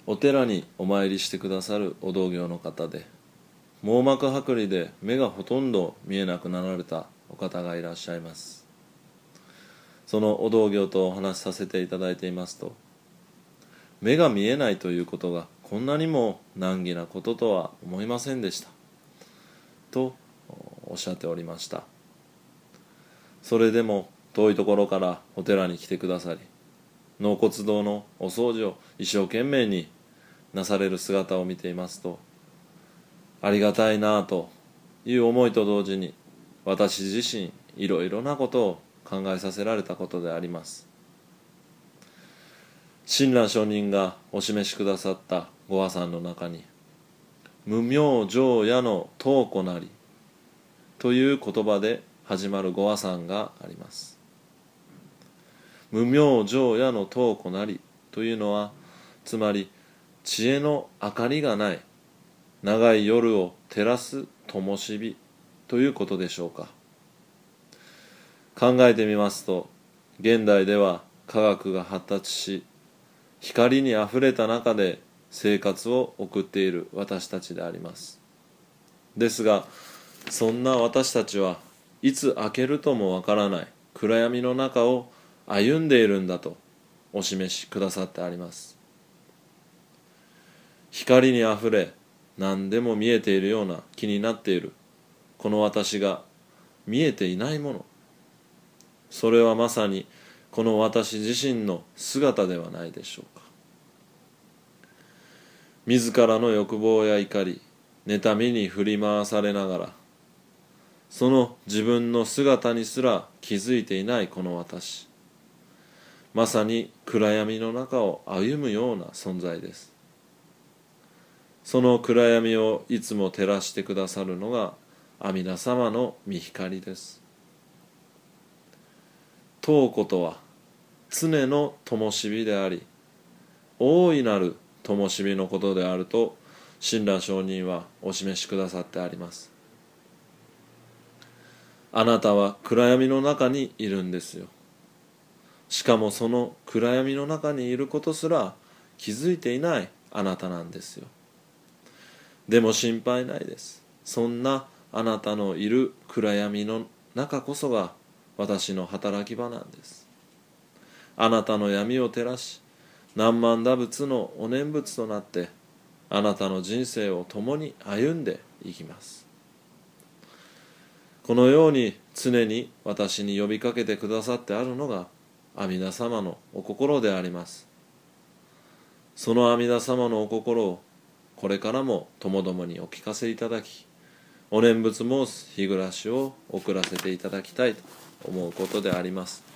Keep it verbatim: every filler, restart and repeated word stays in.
お寺にお参りしてくださるお道行の方で、網膜剥離で目がほとんど見えなくなられたお方がいらっしゃいます。そのお道行とお話しさせていただいていますと、目が見えないということがこんなにも難儀なこととは思いませんでしたとおっしゃっておりました。それでも遠いところからお寺に来てくださり、納骨堂のお掃除を一生懸命になされる姿を見ていますと、ありがたいなぁという思いと同時に、私自身いろいろなことを考えさせられたことであります。親鸞上人がお示しくださったご和算の中に、無明浄夜の灯火なりという言葉で始まるご和算があります。無明浄夜の灯火なりというのは、つまり知恵の明かりがない長い夜を照らす灯火ということでしょうか。考えてみますと、現代では科学が発達し、光にあふれた中で生活を送っている私たちであります。ですが、そんな私たちはいつ明けるともわからない暗闇の中を歩んでいるんだとお示しくださってあります。光にあふれ何でも見えているような気になっているこの私が見えていないもの、それはまさにこの私自身の姿ではないでしょうか。自らの欲望や怒り、妬みに振り回されながら、その自分の姿にすら気づいていないこの私、まさに暗闇の中を歩むような存在です。その暗闇をいつも照らしてくださるのが阿弥陀様の御光です。灯火とは常の灯火であり、大いなる灯火のことであると親鸞上人はお示しくださってあります。あなたは暗闇の中にいるんですよ。しかもその暗闇の中にいることすら気づいていないあなたなんですよ。でも心配ないです。そんなあなたのいる暗闇の中こそが私の働き場なんです。あなたの闇を照らし、何万打仏のお念仏となってあなたの人生を共に歩んでいきます。このように常に私に呼びかけてくださってあるのが阿弥陀様のお心であります。その阿弥陀様のお心をこれからもともどもにお聞かせいただき、お念仏申す日暮らしを送らせていただきたいと思うことであります。